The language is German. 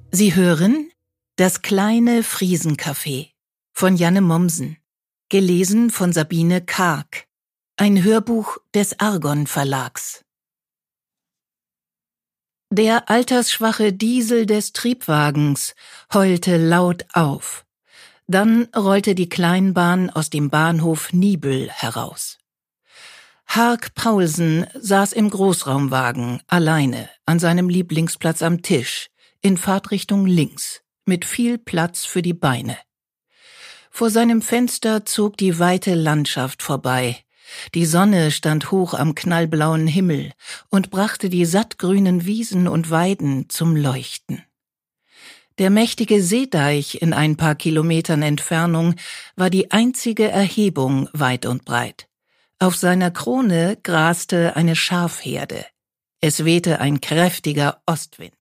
Sie hören Das kleine Friesencafé von Janne Mommsen, gelesen von Sabine Karg, ein Hörbuch des Argon Verlags. Der altersschwache Diesel des Triebwagens heulte laut auf. Dann rollte die Kleinbahn aus dem Bahnhof Niebüll heraus. Hark Paulsen saß im Großraumwagen, alleine, an seinem Lieblingsplatz am Tisch, in Fahrtrichtung links, mit viel Platz für die Beine. Vor seinem Fenster zog die weite Landschaft vorbei. Die Sonne stand hoch am knallblauen Himmel und brachte die sattgrünen Wiesen und Weiden zum Leuchten. Der mächtige Seedeich in ein paar Kilometern Entfernung war die einzige Erhebung weit und breit. Auf seiner Krone graste eine Schafherde. Es wehte ein kräftiger Ostwind.